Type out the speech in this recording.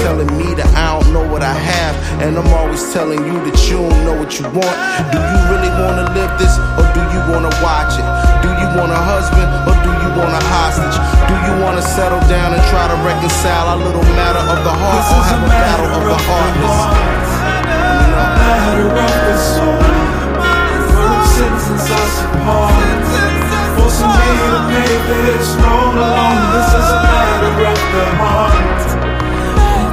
telling me that I don't know what I have, and I'm always telling you that you don't know what you want. Do you really wanna live this, or do you wanna watch it? Do you want a husband, or do you want a hostage? Do you wanna settle down and try to reconcile our little matter of the heart?